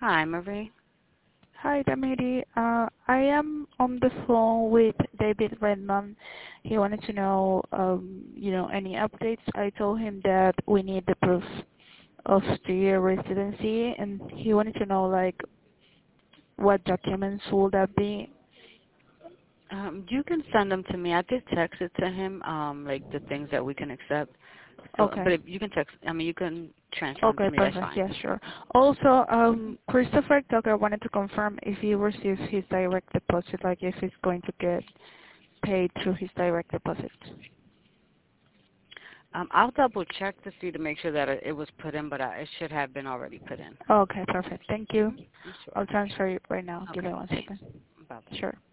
Hi, Marie. Hi, Damiri. I am on the phone with David Redmond. He wanted to know, any updates. I told him that we need the proof of 2-year residency, and he wanted to know, like, what documents would that be? You can send them to me. I did text it to him, like the things that we can accept. So, Okay. but if you can you can transfer them Okay, to me. That's perfect. fine. Yeah, sure. Also, Christopher Tucker wanted to confirm if he receives his direct deposit, like if he's going to get paid through his direct deposit. I'll double check to see to make sure that it was put in, but it should have been already put in. Okay, perfect. Thank you. Sure. I'll transfer you right now. Give Okay. me one Thanks. second. Bye bye. Sure.